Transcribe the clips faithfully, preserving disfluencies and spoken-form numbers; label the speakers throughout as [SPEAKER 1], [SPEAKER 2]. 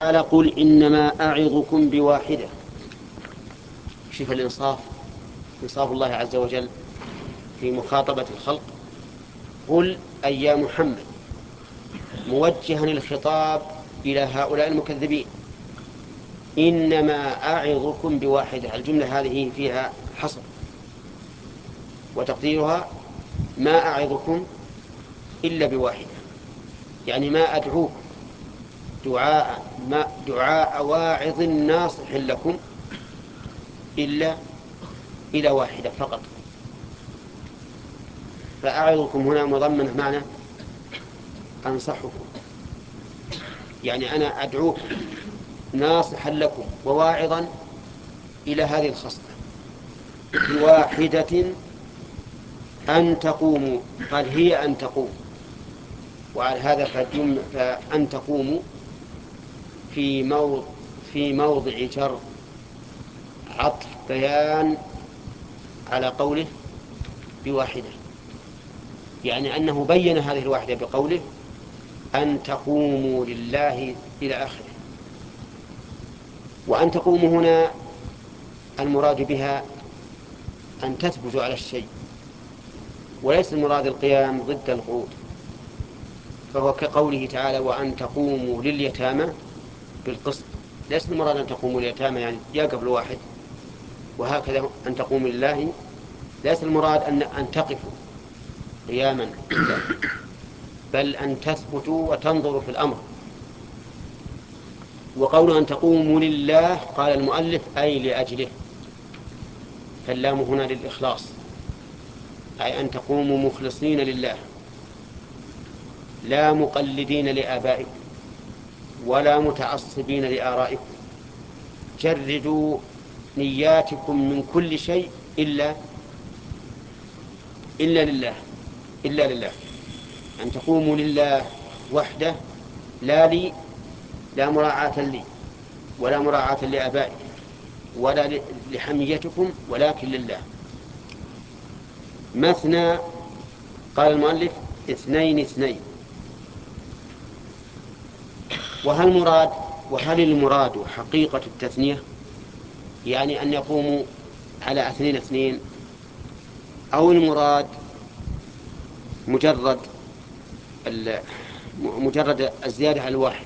[SPEAKER 1] تعالى قل إنما أعظكم بواحدة. شوف الإنصاف، إنصاف الله عز وجل في مخاطبة الخلق. قل أي يا محمد، موجها الخطاب إلى هؤلاء المكذبين، إنما أعظكم بواحدة. الجملة هذه فيها حصر، وتقديرها ما أعظكم إلا بواحدة، يعني ما أدعوكم دعاء ما دعاء واعظ ناصح لكم إلا إلى واحدة فقط. فأعظكم هنا مضمنة معنى أنصحكم، يعني أنا أدعوكم ناصحا لكم وواعظا إلى هذه الخصلة بواحدة، أن تقوموا. قال هي أن تقوموا، وعلى هذا فأن تقوموا في موضع في موضع جر عطف بيان على قوله بواحدة، يعني أنه بين هذه الواحدة بقوله أن تقوموا لله إلى آخره. وأن تقوموا هنا المراد بها أن تثبتوا على الشيء، وليس المراد القيام ضد القعود، فهو كقوله تعالى وأن تقوموا لليتامى بالقسط. ليس المراد أن تقوموا لليتامى يعني يا قبل واحد، وهكذا أن تقوموا لله ليس المراد أن أن تقفوا قياما، بل أن تثبتوا وتنظروا في الأمر. وقول أن تقوموا لله قال المؤلف أي لأجله، فاللام هنا للإخلاص، أي أن تقوموا مخلصين لله، لا مقلدين لآبائكم ولا متعصبين لآرائكم. جردوا نياتكم من كل شيء إلا إلا لله إلا لله أن تقوموا لله وحده، لا لي لا مراعاة لي ولا مراعاة لآبائكم ولا لحميتكم، ولكن لله. مثنى، قال المؤلف اثنين اثنين. وهل مراد وهل المراد حقيقة التثنية، يعني أن يقوموا على اثنين اثنين، أو المراد مجرد مجرد الزيادة على الواحد،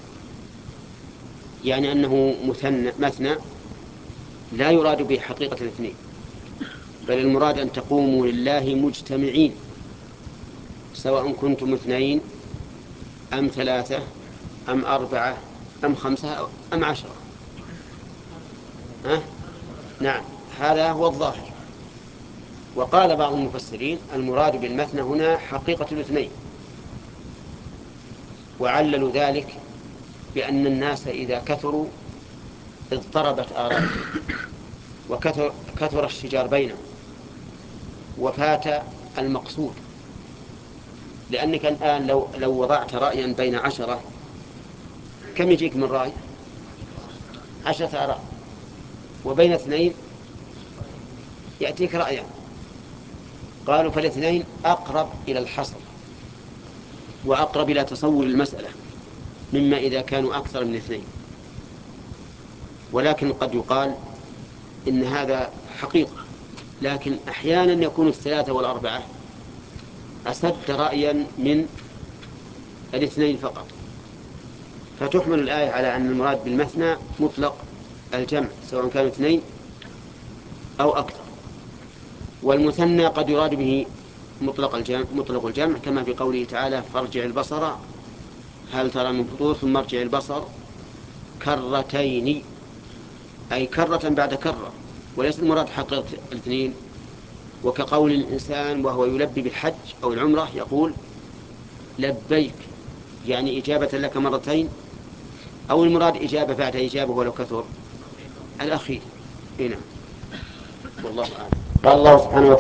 [SPEAKER 1] يعني أنه مثنى مثنى لا يراد به حقيقة الاثنين، بل المراد أن تقوموا لله مجتمعين، سواء كنتم اثنين أم ثلاثة أم أربعة أم خمسة أم عشرة. أه؟ نعم، هذا هو الظاهر. وقال بعض المفسرين المراد بالمثنى هنا حقيقة الاثنين، وعللوا ذلك بأن الناس إذا كثروا اضطربت آرائهم وكثر كثر الشجار بينهم وفات المقصود. لأنك الآن لو لو وضعت رأيا بين عشرة، كم يجيك من رأي؟ عشرة آراء. وبين اثنين يأتيك رأيان. قالوا فالاثنين أقرب إلى الحصر وأقرب إلى تصور المسألة مما إذا كانوا أكثر من اثنين. ولكن قد يقال إن هذا حقيقة، لكن أحيانا يكون الثلاثة والأربعة أسد رأيا من الاثنين فقط، فتحمل الآية على أن المراد بالمثنى مطلق الجمع سواء كانوا اثنين أو أكثر. والمثنى قد يراد به مطلق الجمع, مطلق الجمع كما في قوله تعالى فارجع البصر هل ترى من فطور ثم ارجع البصر كرتين، أي كرة بعد كرة، وليس المراد حقيقة الاثنين. وكقول الإنسان وهو يلبي بالحج أو العمرة يقول لبيك، يعني إجابة لك مرتين، أو المراد إجابة بعد إجابة ولو كثر الأخير. هنا والله أعلم. قال الله سبحانه وتعالى